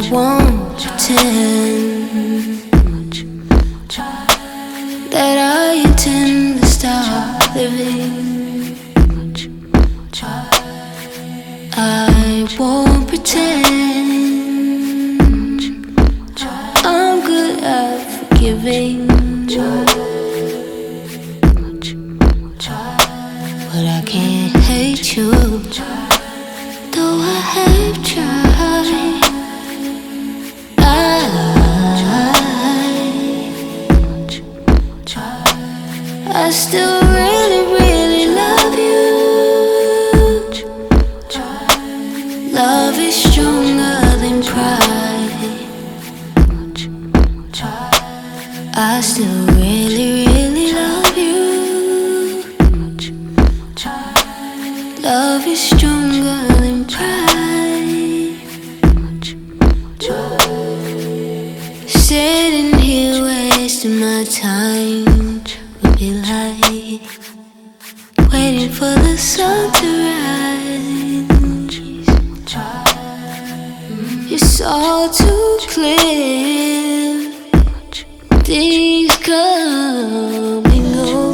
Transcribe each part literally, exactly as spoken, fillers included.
won't pretend that I intend to stop living. I won't pretend I'm good at forgiving, but I can't hate you, though I have tried. I, I still really, really love you. Love is stronger than pride. I still really, really love you. Love is stronger than pride. Sitting here wasting my time would be like waiting for the sun to rise. It's all too clear, things come and go.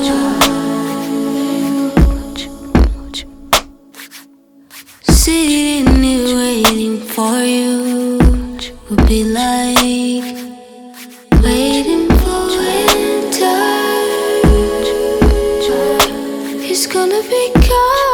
Sitting here waiting for you would be like waiting for winter. It's gonna be cold.